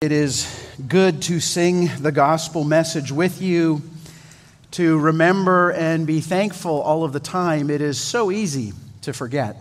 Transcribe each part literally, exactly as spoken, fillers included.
It is good to sing the gospel message with you, to remember and be thankful all of the time. It is so easy to forget.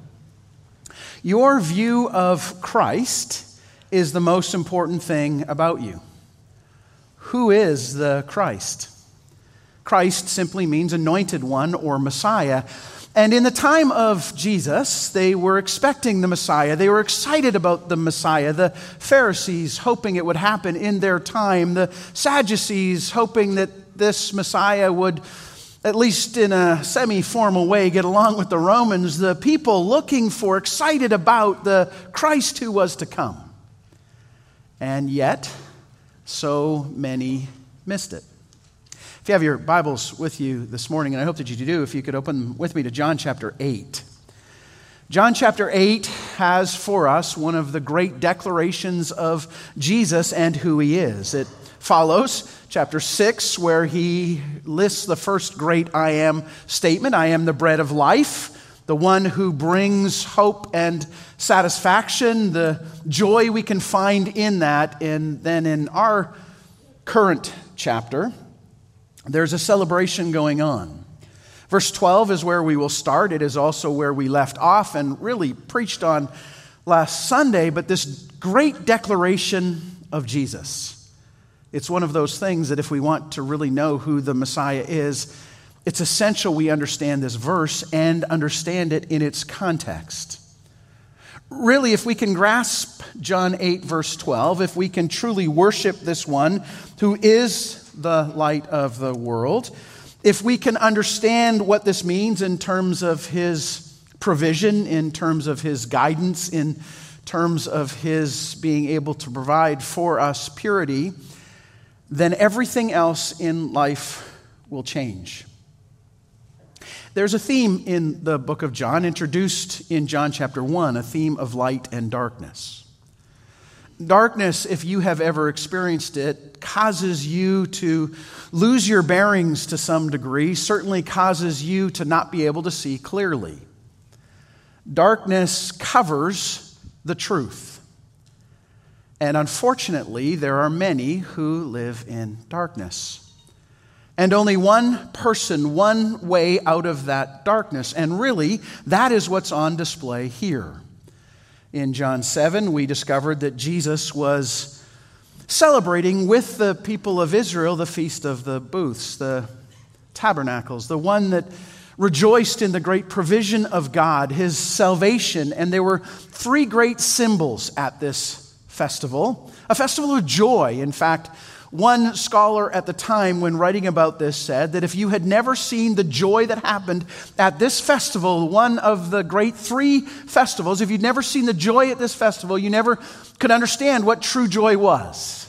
Your view of Christ is the most important thing about you. Who is the Christ? Christ simply means anointed one or Messiah. And in the time of Jesus, they were expecting the Messiah. They were excited about the Messiah. The Pharisees hoping it would happen in their time. The Sadducees hoping that this Messiah would, at least in a semi-formal way, get along with the Romans. The people looking for, excited about the Christ who was to come. And yet, so many missed it. If you have your Bibles with you this morning, and I hope that you do, if you could open with me to John chapter eight. John chapter eight has for us one of the great declarations of Jesus and who he is. It follows chapter six, where he lists the first great I am statement. I am the bread of life, the one who brings hope and satisfaction, the joy we can find in that. And then in our current chapter, there's a celebration going on. Verse twelve is where we will start. It is also where we left off and really preached on last Sunday, but this great declaration of Jesus. It's one of those things that if we want to really know who the Messiah is, it's essential we understand this verse and understand it in its context. Really, if we can grasp John eight, verse twelve, if we can truly worship this one who is the light of the world, if we can understand what this means in terms of his provision, in terms of his guidance, in terms of his being able to provide for us purity, then everything else in life will change. There's a theme in the book of John, introduced in John chapter one, a theme of light and darkness. Darkness, if you have ever experienced it, causes you to lose your bearings to some degree, certainly causes you to not be able to see clearly. Darkness covers the truth. And unfortunately, there are many who live in darkness. And only one person, one way out of that darkness. And really, that is what's on display here. In John seven, we discovered that Jesus was celebrating with the people of Israel the Feast of the Booths, the tabernacles, the one that rejoiced in the great provision of God, his salvation. And there were three great symbols at this festival, a festival of joy. In fact, one scholar at the time, when writing about this, said that if you had never seen the joy that happened at this festival, one of the great three festivals, if you'd never seen the joy at this festival, you never could understand what true joy was.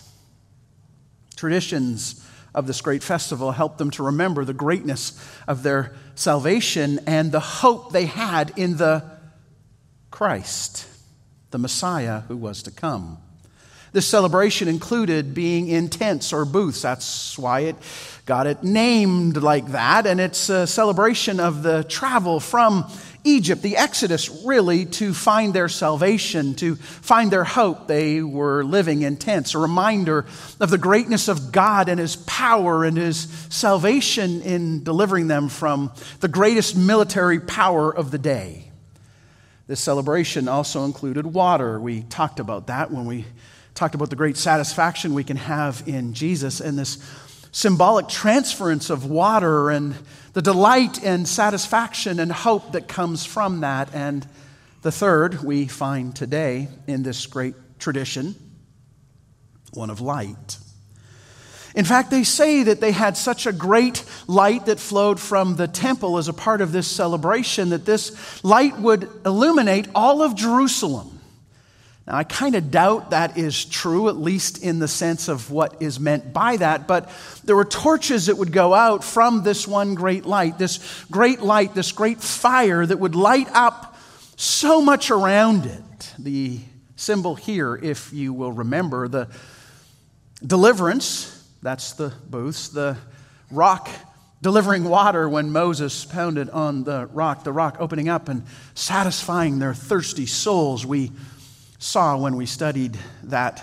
Traditions of this great festival helped them to remember the greatness of their salvation and the hope they had in the Christ, the Messiah who was to come. This celebration included being in tents or booths. That's why it got it named like that. And it's a celebration of the travel from Egypt, the Exodus, really, to find their salvation, to find their hope. They were living in tents, a reminder of the greatness of God and his power and his salvation in delivering them from the greatest military power of the day. This celebration also included water. We talked about that when we talked about the great satisfaction we can have in Jesus and this symbolic transference of water and the delight and satisfaction and hope that comes from that. And the third we find today in this great tradition, one of light. In fact, they say that they had such a great light that flowed from the temple as a part of this celebration that this light would illuminate all of Jerusalem. Now, I kind of doubt that is true, at least in the sense of what is meant by that, but there were torches that would go out from this one great light, this great light, this great fire that would light up so much around it. The symbol here, if you will remember, the deliverance, that's the booths, the rock delivering water when Moses pounded on the rock, the rock opening up and satisfying their thirsty souls. We saw when we studied that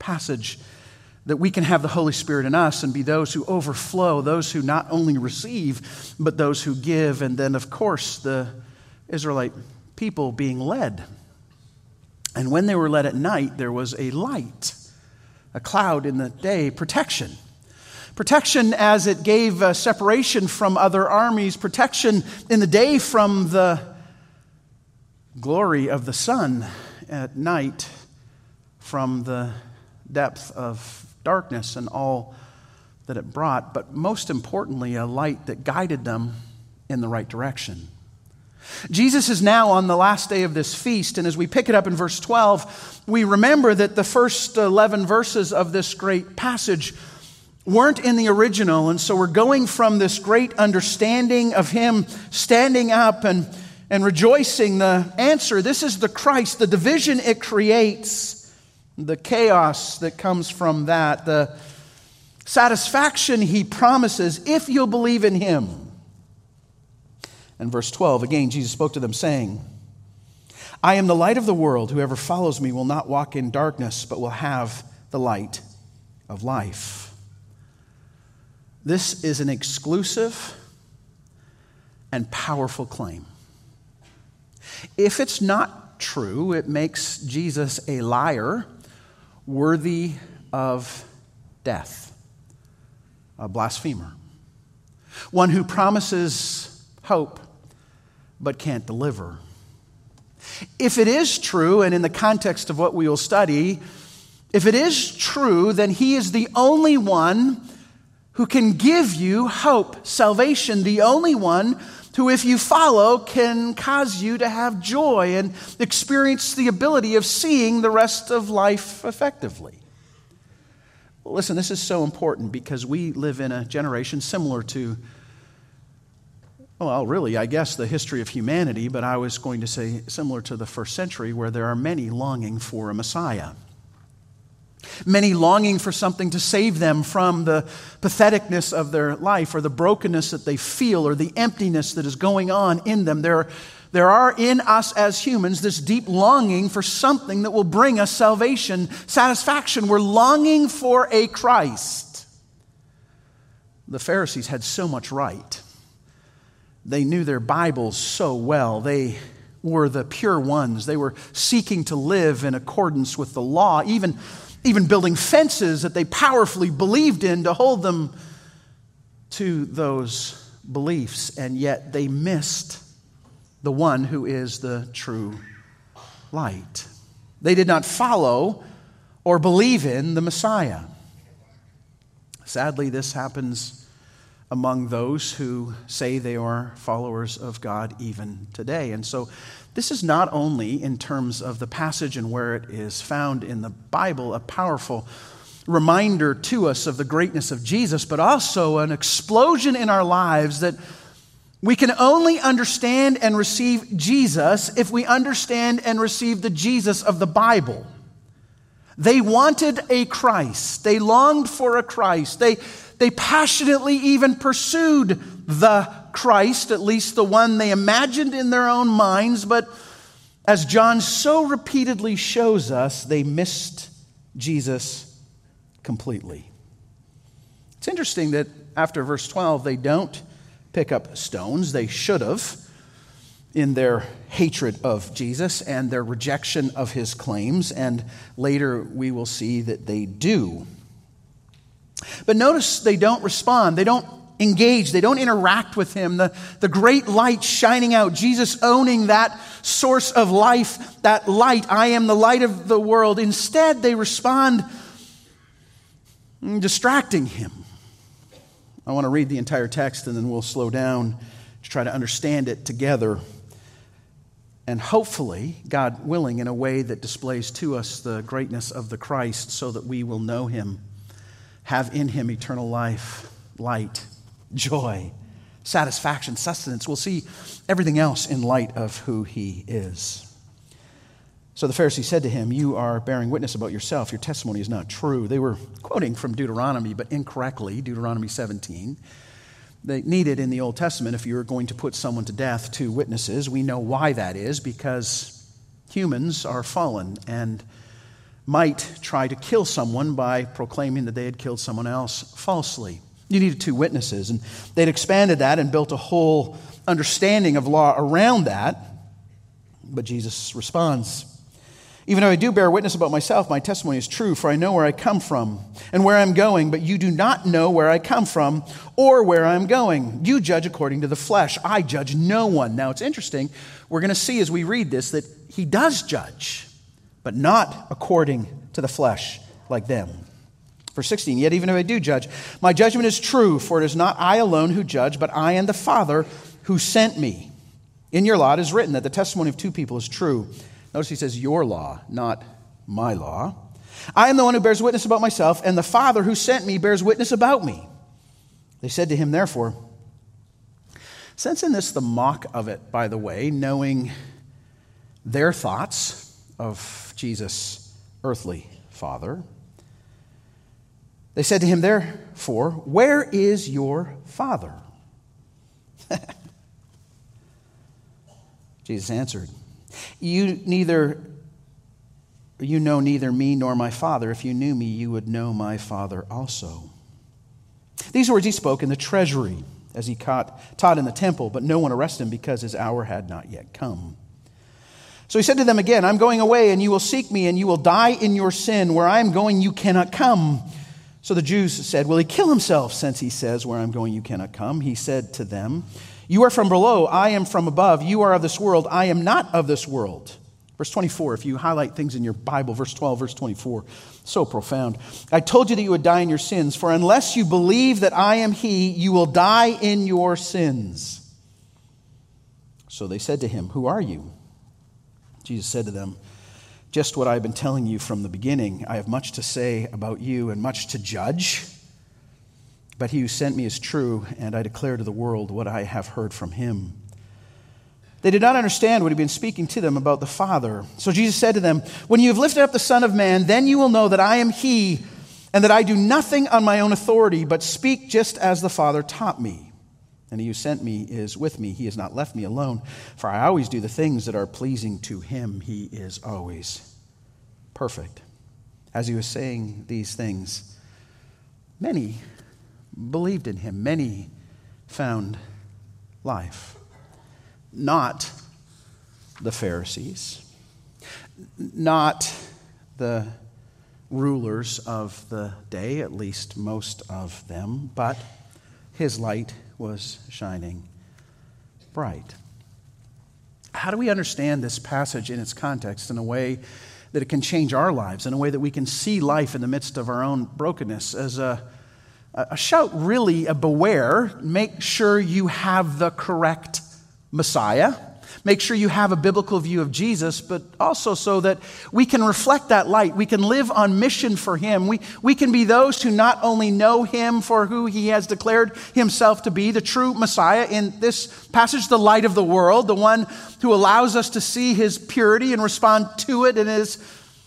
passage that we can have the Holy Spirit in us and be those who overflow, those who not only receive, but those who give. And then, of course, the Israelite people being led. And when they were led at night, there was a light, a cloud in the day, protection. Protection as it gave uh, separation from other armies, protection in the day from the glory of the sun, at night from the depth of darkness and all that it brought, but most importantly, a light that guided them in the right direction. Jesus is now on the last day of this feast, and as we pick it up in verse twelve, we remember that the first eleven verses of this great passage weren't in the original, and so we're going from this great understanding of him standing up and, and rejoicing the answer. This is the Christ, the division it creates, the chaos that comes from that, the satisfaction he promises if you'll believe in him. And verse twelve, again, Jesus spoke to them saying, I am the light of the world. Whoever follows me will not walk in darkness, but will have the light of life. This is an exclusive and powerful claim. If it's not true, it makes Jesus a liar worthy of death, a blasphemer, one who promises hope but can't deliver. If it is true, and in the context of what we will study, if it is true, then he is the only one who can give you hope, salvation, the only one who, if you follow, can cause you to have joy and experience the ability of seeing the rest of life effectively. Listen, this is so important because we live in a generation similar to, well, really, I guess the history of humanity, but I was going to say similar to the first century, where there are many longing for a Messiah. Many longing for something to save them from the patheticness of their life or the brokenness that they feel or the emptiness that is going on in them. There, there are in us as humans this deep longing for something that will bring us salvation, satisfaction. We're longing for a Christ. The Pharisees had so much right. They knew their Bibles so well. They were the pure ones. They were seeking to live in accordance with the law, even Even building fences that they powerfully believed in to hold them to those beliefs. And yet they missed the one who is the true light. They did not follow or believe in the Messiah. Sadly, this happens among those who say they are followers of God even today. And so this is not only, in terms of the passage and where it is found in the Bible, a powerful reminder to us of the greatness of Jesus, but also an explosion in our lives that we can only understand and receive Jesus if we understand and receive the Jesus of the Bible. They wanted a Christ. They longed for a Christ. They, they passionately even pursued the Christ, at least the one they imagined in their own minds, but as John so repeatedly shows us, they missed Jesus completely. It's interesting that after verse twelve, they don't pick up stones. They should have, in their hatred of Jesus and their rejection of his claims, and later we will see that they do. But notice they don't respond. They don't engage. They don't interact with him. The, the great light shining out, Jesus owning that source of life, that light, I am the light of the world. Instead, they respond distracting him. I want to read the entire text and then we'll slow down to try to understand it together. And hopefully, God willing, in a way that displays to us the greatness of the Christ so that we will know him, have in him eternal life, light, joy, satisfaction, sustenance. We'll see everything else in light of who he is. So the Pharisee said to him, you are bearing witness about yourself. Your testimony is not true. They were quoting from Deuteronomy, but incorrectly, Deuteronomy seventeen. They needed in the Old Testament, if you were going to put someone to death, two witnesses. We know why that is, because humans are fallen, and might try to kill someone by proclaiming that they had killed someone else falsely. You needed two witnesses, and they'd expanded that and built a whole understanding of law around that. But Jesus responds, "Even though I do bear witness about myself, my testimony is true, for I know where I come from and where I'm going, but you do not know where I come from or where I'm going. You judge according to the flesh. I judge no one." Now, it's interesting. We're going to see as we read this that he does judge, but not according to the flesh like them. Verse sixteen, "Yet even if I do judge, my judgment is true, for it is not I alone who judge, but I and the Father who sent me. In your law it is written that the testimony of two people is true." Notice he says your law, not my law. "I am the one who bears witness about myself, and the Father who sent me bears witness about me." They said to him, therefore, sense in this the mock of it, by the way, knowing their thoughts of Jesus' earthly father. They said to him, therefore, "Where is your Father?" Jesus answered, You neither, you know neither me nor my Father. If you knew me, you would know my Father also. These words he spoke in the treasury as he taught in the temple, but no one arrested him because his hour had not yet come. So he said to them again, "I'm going away, and you will seek me, and you will die in your sin. Where I am going, you cannot come." So the Jews said, "Will he kill himself, since he says, 'Where I'm going, you cannot come'?" He said to them, "You are from below, I am from above. You are of this world, I am not of this world." Verse twenty-four, if you highlight things in your Bible, verse twelve, verse twenty-four, so profound. "I told you that you would die in your sins, for unless you believe that I am he, you will die in your sins." So they said to him, "Who are you?" Jesus said to them, "Just what I've been telling you from the beginning. I have much to say about you and much to judge. But he who sent me is true, and I declare to the world what I have heard from him." They did not understand what he had been speaking to them about the Father. So Jesus said to them, "When you have lifted up the Son of Man, then you will know that I am he, and that I do nothing on my own authority, but speak just as the Father taught me. And he who sent me is with me. He has not left me alone, for I always do the things that are pleasing to him. He is always perfect." As he was saying these things, many believed in him. Many found life. Not the Pharisees, not the rulers of the day, at least most of them, but his light was shining bright. How do we understand this passage in its context in a way that it can change our lives, in a way that we can see life in the midst of our own brokenness? As a, a shout, really, a beware. Make sure you have the correct Messiah. Make sure you have a biblical view of Jesus, but also so that we can reflect that light. We can live on mission for him. We, we can be those who not only know him for who he has declared himself to be, the true Messiah, in this passage, the light of the world, the one who allows us to see his purity and respond to it in his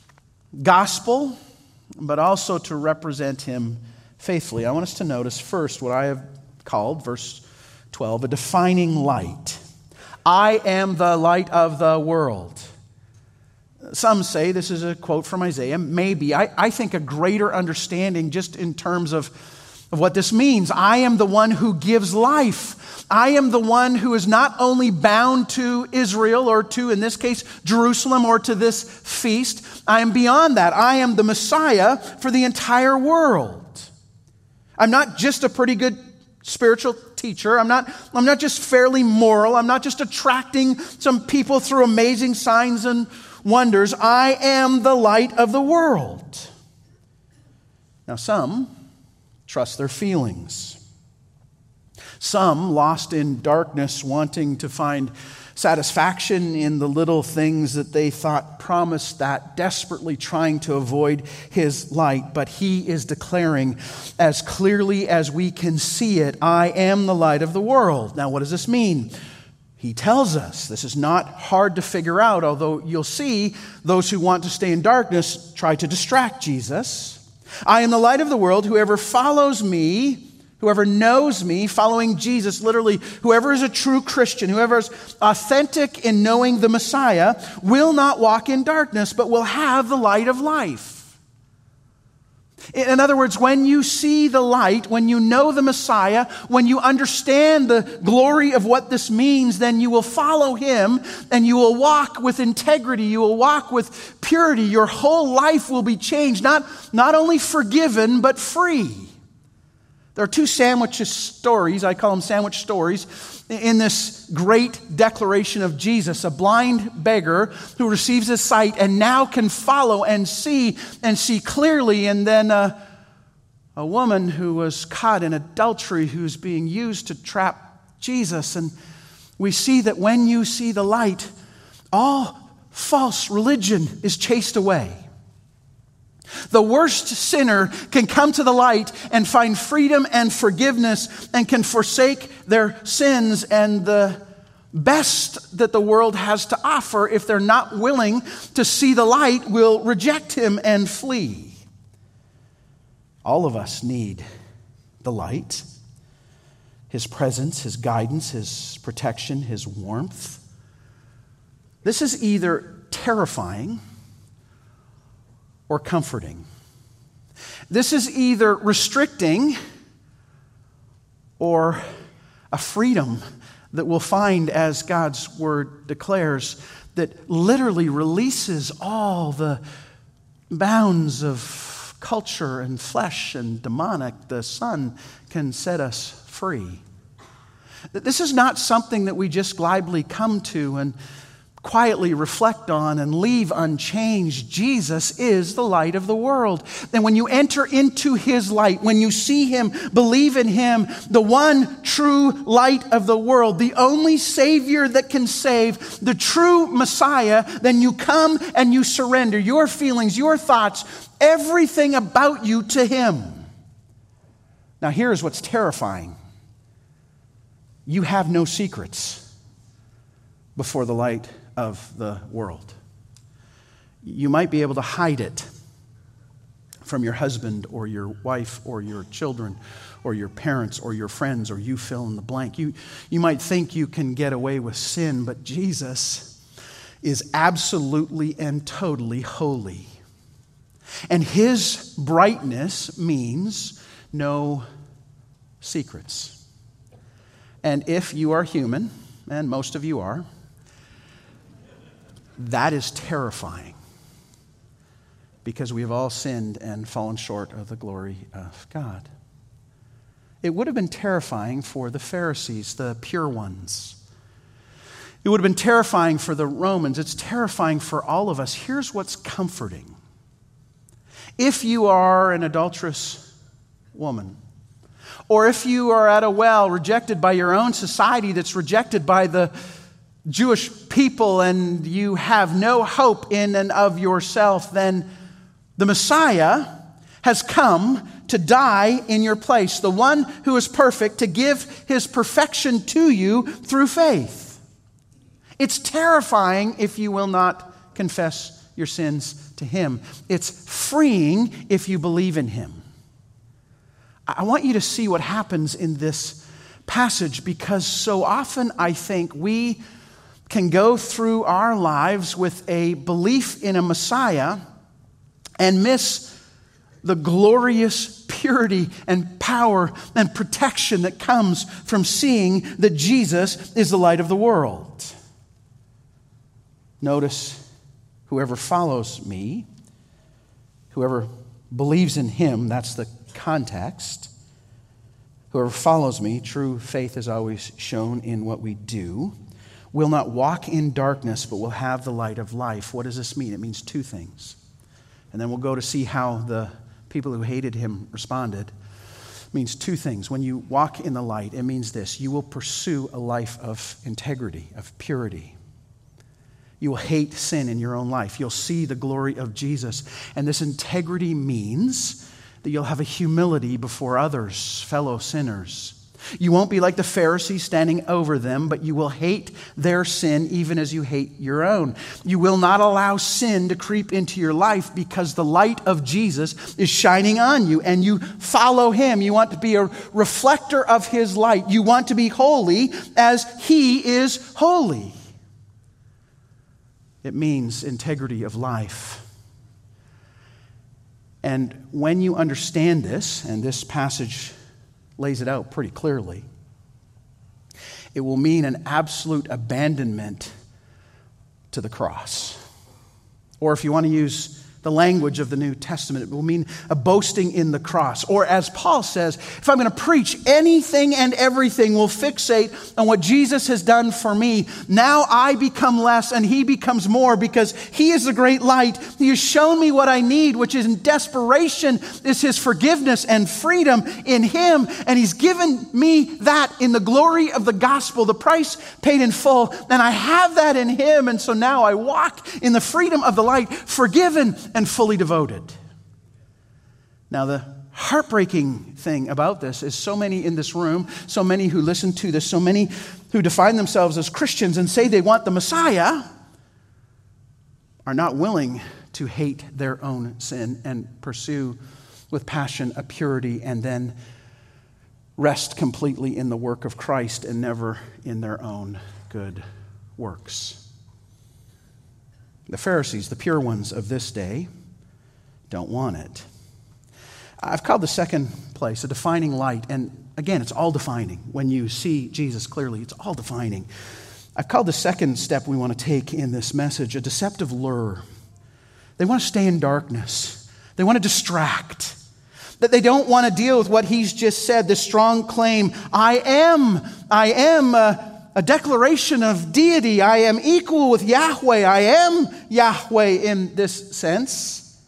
gospel, but also to represent him faithfully. I want us to notice first what I have called, verse twelve, a defining light. I am the light of the world. Some say this is a quote from Isaiah. Maybe. I, I think a greater understanding just in terms of, of what this means. I am the one who gives life. I am the one who is not only bound to Israel or to, in this case, Jerusalem or to this feast. I am beyond that. I am the Messiah for the entire world. I'm not just a pretty good spiritual teacher. I'm not, I'm not just fairly moral. I'm not just attracting some people through amazing signs and wonders. I am the light of the world. Now, some trust their feelings. Some, lost in darkness, wanting to find satisfaction in the little things that they thought promised that, desperately trying to avoid his light. But he is declaring as clearly as we can see it, I am the light of the world. Now, what does this mean? He tells us. This is not hard to figure out, although you'll see those who want to stay in darkness try to distract Jesus. I am the light of the world. Whoever follows me Whoever knows me, following Jesus, literally, whoever is a true Christian, whoever is authentic in knowing the Messiah, will not walk in darkness, but will have the light of life. In other words, when you see the light, when you know the Messiah, when you understand the glory of what this means, then you will follow him and you will walk with integrity. You will walk with purity. Your whole life will be changed, not, not only forgiven, but free. There are two sandwich stories, I call them sandwich stories, in this great declaration of Jesus. A blind beggar who receives his sight and now can follow and see and see clearly. And then a, a woman who was caught in adultery who's being used to trap Jesus. And we see that when you see the light, all false religion is chased away. The worst sinner can come to the light and find freedom and forgiveness and can forsake their sins and the best that the world has to offer. If they're not willing to see the light, will reject him and flee. All of us need the light, his presence, his guidance, his protection, his warmth. This is either terrifying or comforting. This is either restricting or a freedom that we'll find, as God's word declares, that literally releases all the bounds of culture and flesh and demonic. The Son can set us free. This is not something that we just glibly come to and quietly reflect on and leave unchanged. Jesus is the light of the world. And when you enter into his light, when you see him, believe in him, the one true light of the world, the only Savior that can save, the true Messiah, then you come and you surrender your feelings, your thoughts, everything about you to him. Now here's what's terrifying. You have no secrets before the light of the world. You might be able to hide it from your husband or your wife or your children or your parents or your friends, or you fill in the blank. You, you might think you can get away with sin, but Jesus is absolutely and totally holy. And his brightness means no secrets. And if you are human, and most of you are, that is terrifying, because we have all sinned and fallen short of the glory of God. It would have been terrifying for the Pharisees, the pure ones. It would have been terrifying for the Romans. It's terrifying for all of us. Here's what's comforting. If you are an adulterous woman, or if you are at a well rejected by your own society that's rejected by the Jewish people, and you have no hope in and of yourself, then the Messiah has come to die in your place, the one who is perfect, to give his perfection to you through faith. It's terrifying if you will not confess your sins to him. It's freeing if you believe in him. I want you to see what happens in this passage, because so often I think we can go through our lives with a belief in a Messiah and miss the glorious purity and power and protection that comes from seeing that Jesus is the light of the world. Notice, whoever follows me, whoever believes in him, that's the context. Whoever follows me, true faith is always shown in what we do, will not walk in darkness, but will have the light of life. What does this mean? It means two things. And then we'll go to see how the people who hated him responded. It means two things. When you walk in the light, it means this: you will pursue a life of integrity, of purity. You will hate sin in your own life. You'll see the glory of Jesus. And this integrity means that you'll have a humility before others, fellow sinners. You won't be like the Pharisees standing over them, but you will hate their sin even as you hate your own. You will not allow sin to creep into your life because the light of Jesus is shining on you and you follow him. You want to be a reflector of his light. You want to be holy as he is holy. It means integrity of life. And when you understand this, and this passage lays it out pretty clearly, it will mean an absolute abandonment to the cross. Or if you want to use the language of the New Testament, it will mean a boasting in the cross. Or as Paul says, if I'm going to preach anything and everything, will fixate on what Jesus has done for me. Now I become less and he becomes more because he is the great light. He has shown me what I need, which is in desperation is his forgiveness and freedom in him. And he's given me that in the glory of the gospel, the price paid in full. And I have that in him. And so now I walk in the freedom of the light, forgiven and fully devoted. Now, the heartbreaking thing about this is so many in this room, so many who listen to this, so many who define themselves as Christians and say they want the Messiah are not willing to hate their own sin and pursue with passion a purity and then rest completely in the work of Christ and never in their own good works. The Pharisees, the pure ones of this day, don't want it. I've called the second place a defining light. And again, it's all defining. When you see Jesus clearly, it's all defining. I've called the second step we want to take in this message a deceptive lure. They want to stay in darkness. They want to distract. That they don't want to deal with what he's just said, this strong claim, I am, I am a A declaration of deity. I am equal with Yahweh. I am Yahweh in this sense.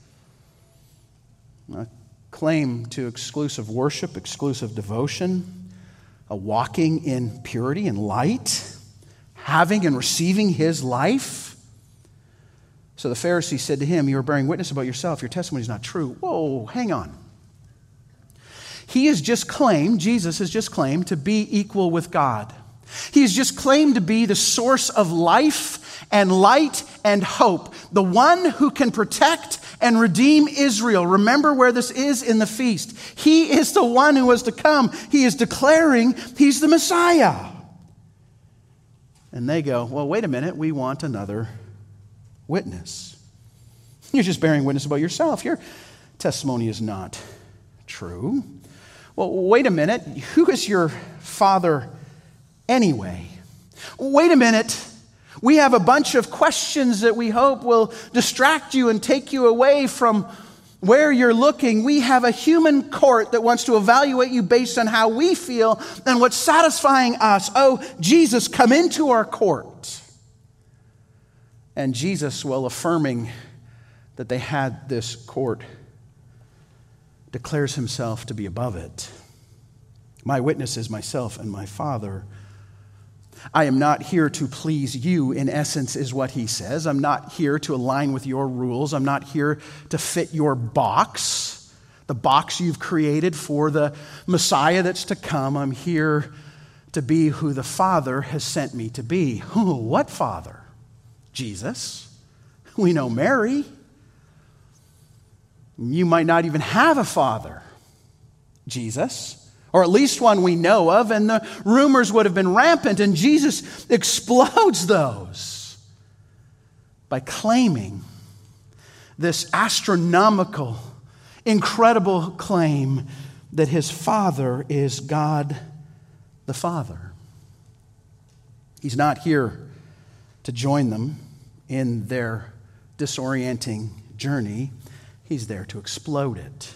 A claim to exclusive worship, exclusive devotion, a walking in purity and light, having and receiving his life. So the Pharisee said to him, you are bearing witness about yourself. Your testimony is not true. Whoa, hang on. He has just claimed, Jesus has just claimed to be equal with God. He has just claimed to be the source of life and light and hope, the one who can protect and redeem Israel. Remember where this is in the feast. He is the one who was to come. He is declaring he's the Messiah. And they go, well, wait a minute, we want another witness. You're just bearing witness about yourself. Your testimony is not true. Well, wait a minute, who is your father anyway? Wait a minute. We have a bunch of questions that we hope will distract you and take you away from where you're looking. We have a human court that wants to evaluate you based on how we feel and what's satisfying us. Oh, Jesus, come into our court. And Jesus, while affirming that they had this court, declares himself to be above it. My witness is myself and my Father. I am not here to please you, in essence, is what he says. I'm not here to align with your rules. I'm not here to fit your box, the box you've created for the Messiah that's to come. I'm here to be who the Father has sent me to be. Who? What Father? Jesus. We know Mary. You might not even have a father. Jesus. Or at least one we know of, and the rumors would have been rampant, and Jesus explodes those by claiming this astronomical, incredible claim that his Father is God the Father. He's not here to join them in their disorienting journey. He's there to explode it.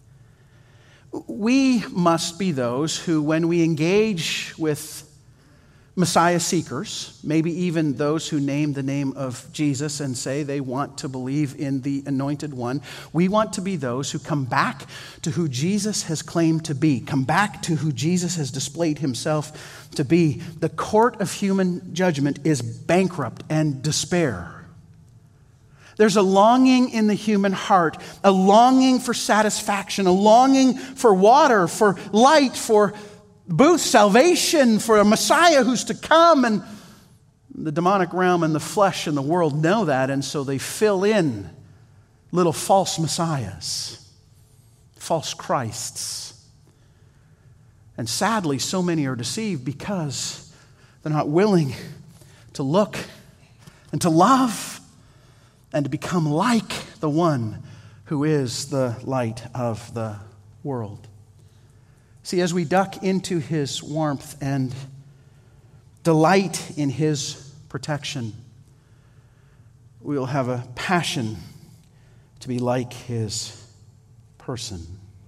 We must be those who, when we engage with Messiah seekers, maybe even those who name the name of Jesus and say they want to believe in the Anointed One, we want to be those who come back to who Jesus has claimed to be, come back to who Jesus has displayed himself to be. The court of human judgment is bankrupt and despair. There's a longing in the human heart, a longing for satisfaction, a longing for water, for light, for booth, salvation for a Messiah who's to come, and the demonic realm and the flesh and the world know that, and so they fill in little false messiahs, false Christs. And sadly, so many are deceived because they're not willing to look and to love and to become like the one who is the light of the world. See, as we duck into his warmth and delight in his protection, we will have a passion to be like his person.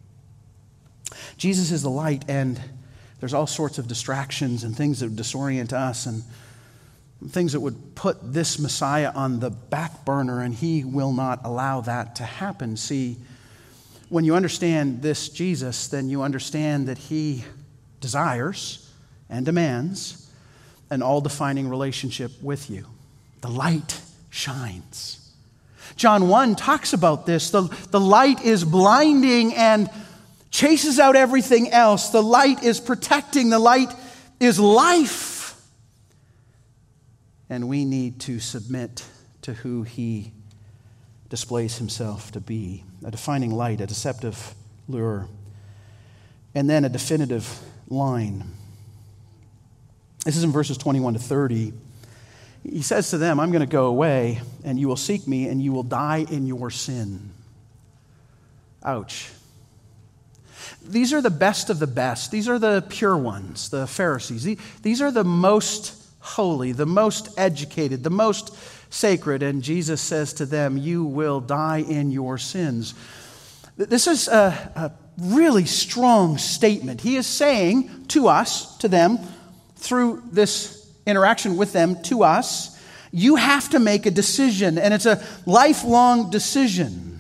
Jesus is the light, and there's all sorts of distractions and things that disorient us and things that would put this Messiah on the back burner, and he will not allow that to happen. See, when you understand this Jesus, then you understand that he desires and demands an all-defining relationship with you. The light shines. John one talks about this. The, the light is blinding and chases out everything else. The light is protecting. The light is life. And we need to submit to who he displays himself to be. A defining light, a deceptive lure, and then a definitive line. This is in verses twenty-one to thirty. He says to them, I'm going to go away, and you will seek me, and you will die in your sin. Ouch. These are the best of the best. These are the pure ones, the Pharisees. These are the most holy, the most educated, the most sacred. And Jesus says to them, you will die in your sins. This is a, a really strong statement. He is saying to us, to them, through this interaction with them, to us, you have to make a decision, and it's a lifelong decision.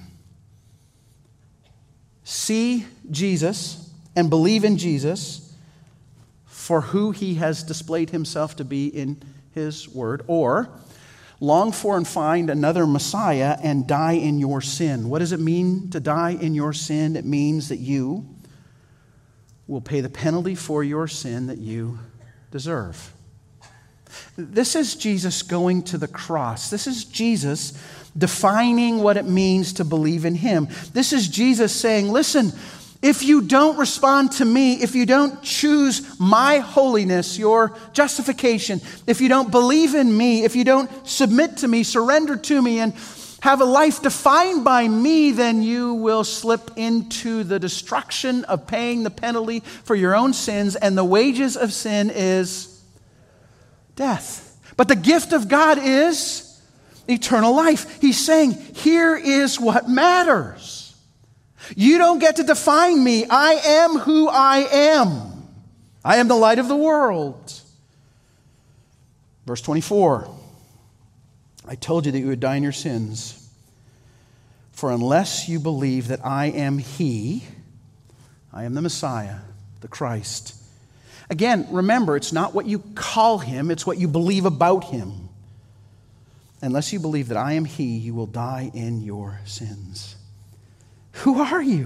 See Jesus and believe in Jesus for who he has displayed himself to be in his word, or long for and find another Messiah and die in your sin. What does it mean to die in your sin? It means that you will pay the penalty for your sin that you deserve. This is Jesus going to the cross. This is Jesus defining what it means to believe in him. This is Jesus saying, listen, if you don't respond to me, if you don't choose my holiness, your justification, if you don't believe in me, if you don't submit to me, surrender to me, and have a life defined by me, then you will slip into the destruction of paying the penalty for your own sins, and the wages of sin is death. But the gift of God is eternal life. He's saying, here is what matters. You don't get to define me. I am who I am. I am the light of the world. Verse twenty-four. I told you that you would die in your sins. For unless you believe that I am he, I am the Messiah, the Christ. Again, remember, it's not what you call him, it's what you believe about him. Unless you believe that I am he, you will die in your sins. Who are you?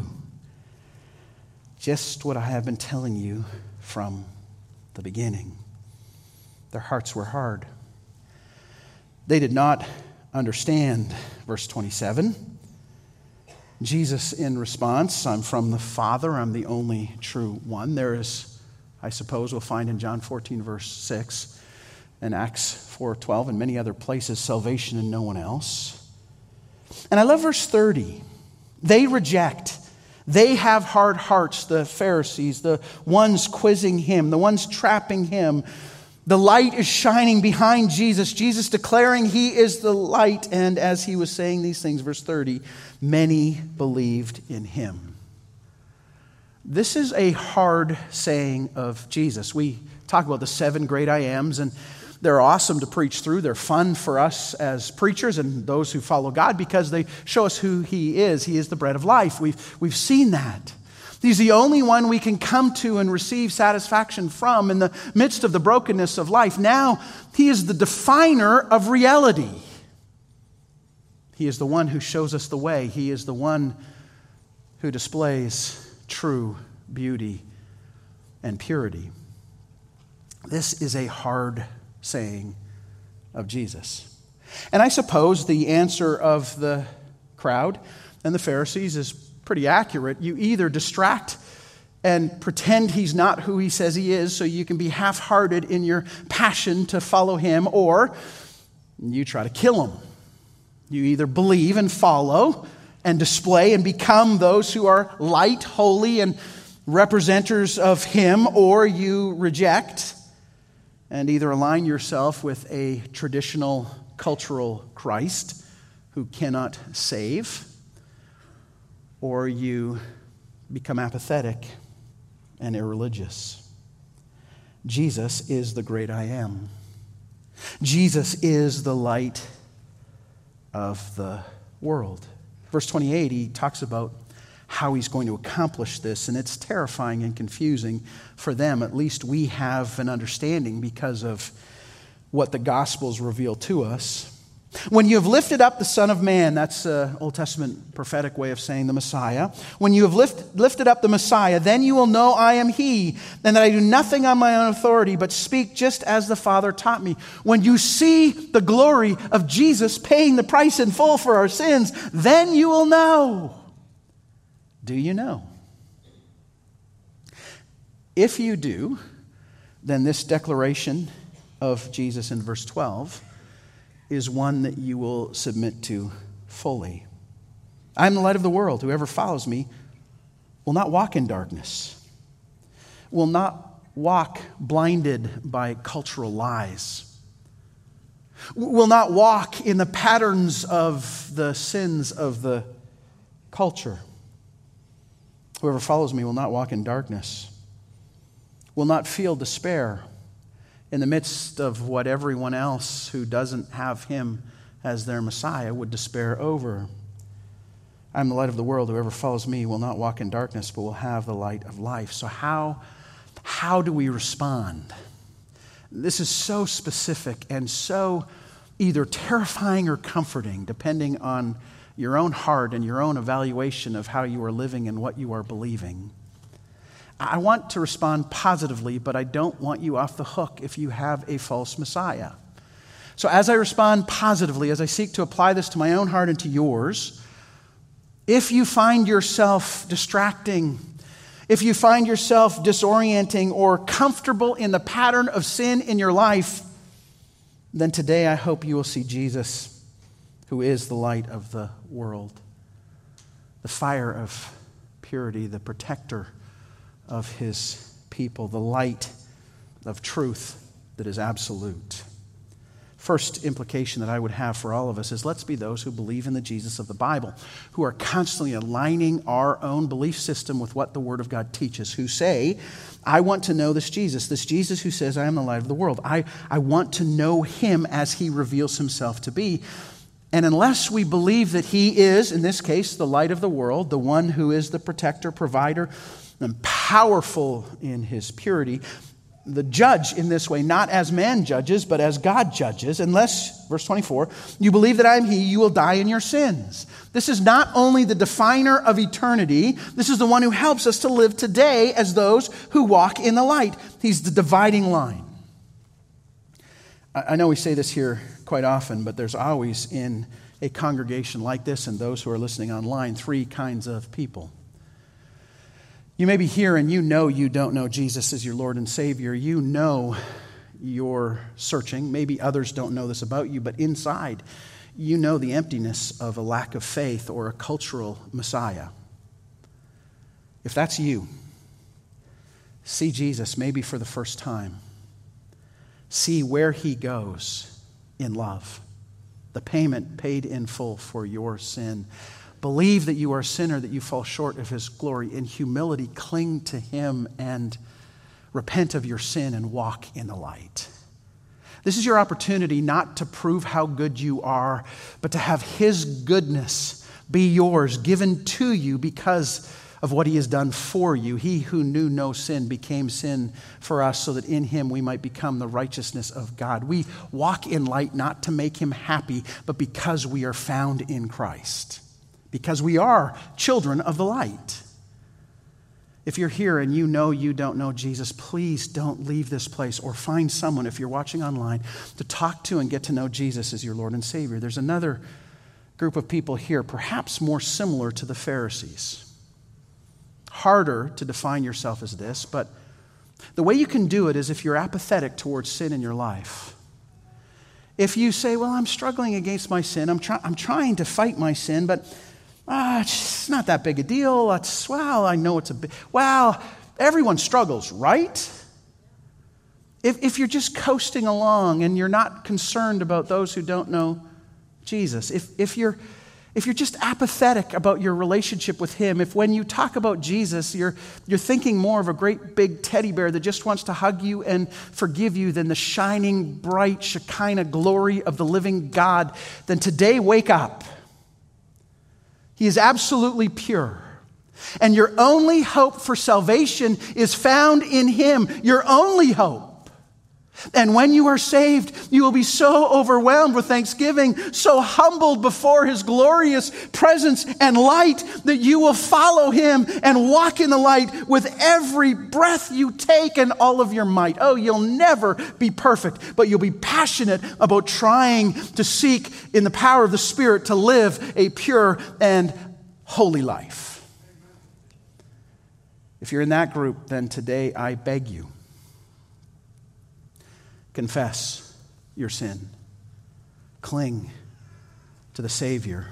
Just what I have been telling you from the beginning. Their hearts were hard. They did not understand. Verse twenty-seven. Jesus in response, I'm from the Father, I'm the only true one. There is, I suppose we'll find in John fourteen, verse six, and Acts four twelve, and many other places, salvation in no one else. And I love verse thirty. They reject. They have hard hearts, the Pharisees, the ones quizzing him, the ones trapping him. The light is shining behind Jesus, Jesus declaring he is the light. And as he was saying these things, verse thirty, many believed in him. This is a hard saying of Jesus. We talk about the seven great I ams, and they're awesome to preach through. They're fun for us as preachers and those who follow God because they show us who he is. He is the bread of life. We've, we've seen that. He's the only one we can come to and receive satisfaction from in the midst of the brokenness of life. Now, he is the definer of reality. He is the one who shows us the way. He is the one who displays true beauty and purity. This is a hard saying of Jesus. And I suppose the answer of the crowd and the Pharisees is pretty accurate. You either distract and pretend he's not who he says he is so you can be half-hearted in your passion to follow him, or you try to kill him. You either believe and follow and display and become those who are light, holy, and representers of him, or you reject and either align yourself with a traditional cultural Christ who cannot save, or you become apathetic and irreligious. Jesus is the great I am. Jesus is the light of the world. Verse twenty-eight, he talks about how he's going to accomplish this, and it's terrifying and confusing for them. At least we have an understanding because of what the Gospels reveal to us. When you have lifted up the Son of Man, that's an Old Testament prophetic way of saying the Messiah. When you have lift, lifted up the Messiah, then you will know I am he, and that I do nothing on my own authority, but speak just as the Father taught me. When you see the glory of Jesus paying the price in full for our sins, then you will know. Do you know? If you do, then this declaration of Jesus in verse twelve is one that you will submit to fully. I am the light of the world. Whoever follows me will not walk in darkness, will not walk blinded by cultural lies, will not walk in the patterns of the sins of the culture. Whoever follows me will not walk in darkness, will not feel despair in the midst of what everyone else who doesn't have him as their Messiah would despair over. I am the light of the world. Whoever follows me will not walk in darkness, but will have the light of life. So how, how do we respond? This is so specific and so either terrifying or comforting, depending on your own heart and your own evaluation of how you are living and what you are believing. I want to respond positively, but I don't want you off the hook if you have a false Messiah. So as I respond positively, as I seek to apply this to my own heart and to yours, if you find yourself distracting, if you find yourself disorienting or comfortable in the pattern of sin in your life, then today I hope you will see Jesus, who is the light of the world, the fire of purity, the protector of his people, the light of truth that is absolute. First implication that I would have for all of us is let's be those who believe in the Jesus of the Bible, who are constantly aligning our own belief system with what the Word of God teaches, who say, I want to know this Jesus, this Jesus who says, I am the light of the world. I, I want to know him as he reveals himself to be. And unless we believe that he is, in this case, the light of the world, the one who is the protector, provider, and powerful in his purity, the judge in this way, not as man judges, but as God judges, unless, verse twenty-four, you believe that I am he, you will die in your sins. This is not only the definer of eternity, this is the one who helps us to live today as those who walk in the light. He's the dividing line. I know we say this here quite often, but there's always in a congregation like this and those who are listening online, three kinds of people. You may be here and you know you don't know Jesus as your Lord and Savior. You know you're searching. Maybe others don't know this about you, but inside you know the emptiness of a lack of faith or a cultural Messiah. If that's you, see Jesus maybe for the first time. See where he goes in love. The payment paid in full for your sin. Believe that you are a sinner, that you fall short of his glory. In humility, cling to him and repent of your sin and walk in the light. This is your opportunity not to prove how good you are, but to have his goodness be yours, given to you because of what he has done for you. He who knew no sin became sin for us so that in him we might become the righteousness of God. We walk in light not to make him happy, but because we are found in Christ. Because we are children of the light. If you're here and you know you don't know Jesus, please don't leave this place, or find someone, if you're watching online, to talk to and get to know Jesus as your Lord and Savior. There's another group of people here, perhaps more similar to the Pharisees. Harder to define yourself as this, but the way you can do it is if you're apathetic towards sin in your life. If you say, well, I'm struggling against my sin, I'm, try- I'm trying to fight my sin, but ah, it's not that big a deal. It's, well, I know it's a big, well, everyone struggles, right? If, if you're just coasting along and you're not concerned about those who don't know Jesus, if, if you're If you're just apathetic about your relationship with Him, if when you talk about Jesus, you're, you're thinking more of a great big teddy bear that just wants to hug you and forgive you than the shining, bright Shekinah glory of the living God, then today wake up. He is absolutely pure. And your only hope for salvation is found in Him. Your only hope. And when you are saved, you will be so overwhelmed with thanksgiving, so humbled before His glorious presence and light, that you will follow Him and walk in the light with every breath you take and all of your might. Oh, you'll never be perfect, but you'll be passionate about trying to seek in the power of the Spirit to live a pure and holy life. If you're in that group, then today I beg you, confess your sin. Cling to the Savior.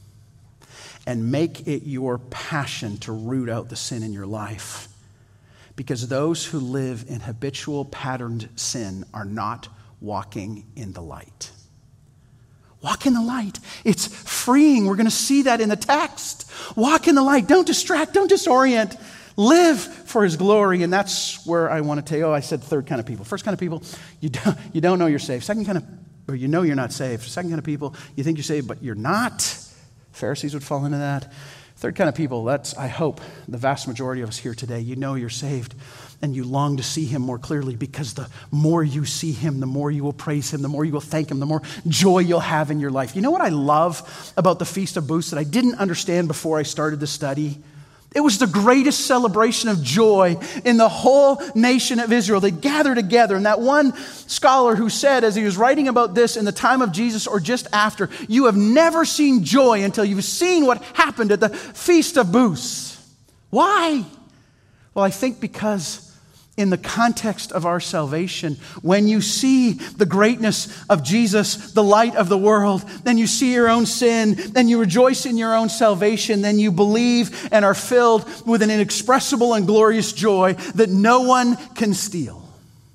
And make it your passion to root out the sin in your life. Because those who live in habitual patterned sin are not walking in the light. Walk in the light. It's freeing. We're going to see that in the text. Walk in the light. Don't distract. Don't disorient. Live for His glory, and that's where I want to take. Oh, I said third kind of people. First kind of people, you don't, you don't know you're saved. Second kind of, or you know you're not saved. Second kind of people, you think you're saved, but you're not. Pharisees would fall into that. Third kind of people, that's, I hope, the vast majority of us here today. You know you're saved, and you long to see Him more clearly, because the more you see Him, the more you will praise Him, the more you will thank Him, the more joy you'll have in your life. You know what I love about the Feast of Booths that I didn't understand before I started the study? It was the greatest celebration of joy in the whole nation of Israel. They gathered together. And that one scholar who said, as he was writing about this in the time of Jesus or just after, you have never seen joy until you've seen what happened at the Feast of Booths. Why? Well, I think because in the context of our salvation, when you see the greatness of Jesus, the light of the world, then you see your own sin, then you rejoice in your own salvation, then you believe and are filled with an inexpressible and glorious joy that no one can steal.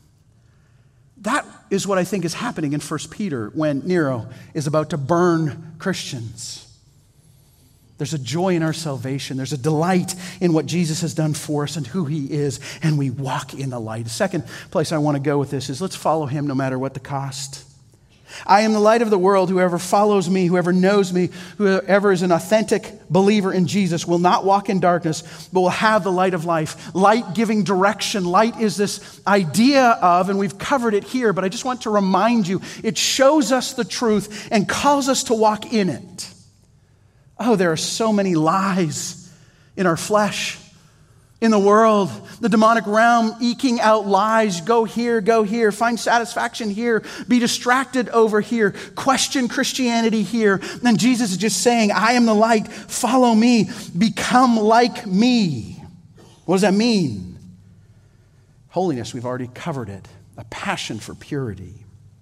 That is what I think is happening in First Peter when Nero is about to burn Christians. There's a joy in our salvation. There's a delight in what Jesus has done for us and who He is, and we walk in the light. The second place I want to go with this is let's follow Him no matter what the cost. I am the light of the world. Whoever follows me, whoever knows me, whoever is an authentic believer in Jesus will not walk in darkness, but will have the light of life. Light giving direction. Light is this idea of, and we've covered it here, but I just want to remind you, it shows us the truth and calls us to walk in it. Oh, there are so many lies in our flesh, in the world, the demonic realm eking out lies. Go here, go here, find satisfaction here, be distracted over here, question Christianity here. And Jesus is just saying, I am the light, follow me, become like me. What does that mean? Holiness, we've already covered it. A passion for purity.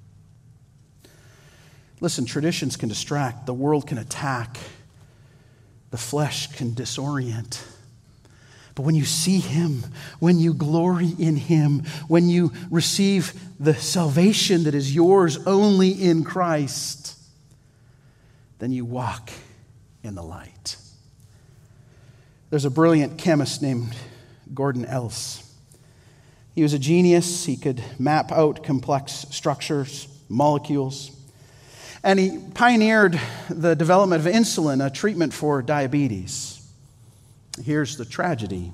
Listen, traditions can distract, the world can attack. The flesh can disorient. But when you see Him, when you glory in Him, when you receive the salvation that is yours only in Christ, then you walk in the light. There's a brilliant chemist named Gordon Ellis. He was a genius. He could map out complex structures, molecules. And he pioneered the development of insulin, a treatment for diabetes. Here's the tragedy.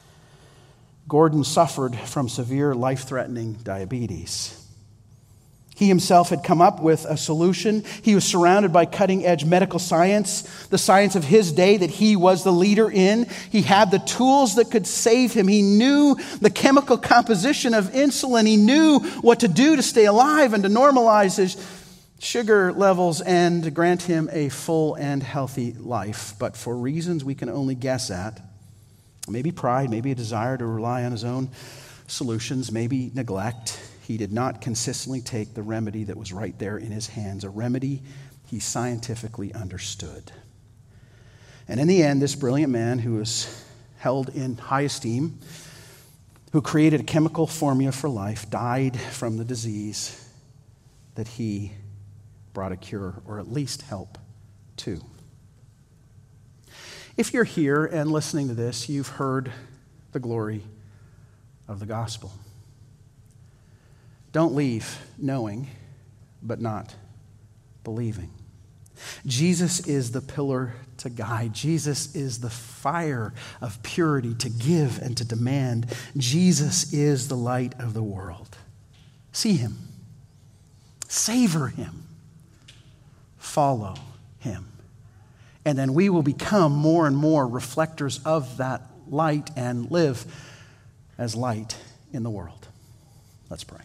Gordon suffered from severe life-threatening diabetes. He himself had come up with a solution. He was surrounded by cutting-edge medical science, the science of his day that he was the leader in. He had the tools that could save him. He knew the chemical composition of insulin. He knew what to do to stay alive and to normalize his sugar levels and to grant him a full and healthy life. But for reasons we can only guess at, maybe pride, maybe a desire to rely on his own solutions, maybe neglect, he did not consistently take the remedy that was right there in his hands, a remedy he scientifically understood. And in the end, this brilliant man who was held in high esteem, who created a chemical formula for life, died from the disease that he brought a cure, or at least help to. If you're here and listening to this, you've heard the glory of the gospel. Don't leave knowing, but not believing. Jesus is the pillar to guide. Jesus is the fire of purity to give and to demand. Jesus is the light of the world. See him. Savor him. Follow him. And then we will become more and more reflectors of that light and live as light in the world. Let's pray.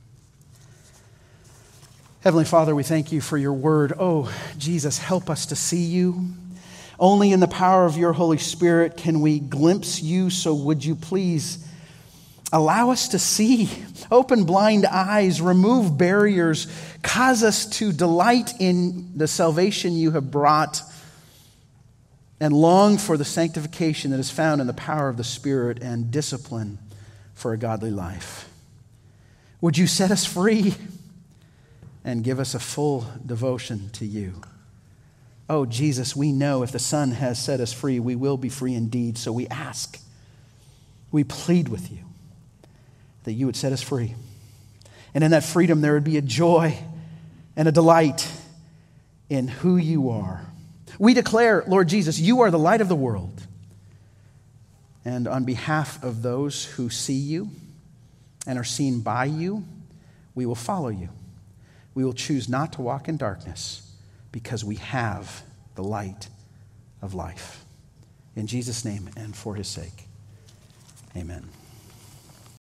Heavenly Father, we thank you for your word. Oh, Jesus, help us to see you. Only in the power of your Holy Spirit can we glimpse you, so would you please allow us to see, open blind eyes, remove barriers, cause us to delight in the salvation you have brought, and long for the sanctification that is found in the power of the Spirit and discipline for a godly life. Would you set us free and give us a full devotion to you? Oh, Jesus, we know if the Son has set us free, we will be free indeed. So we ask, we plead with you that you would set us free. And in that freedom, there would be a joy and a delight in who you are. We declare, Lord Jesus, you are the light of the world. And on behalf of those who see you and are seen by you, we will follow you. We will choose not to walk in darkness because we have the light of life. In Jesus' name and for his sake, amen.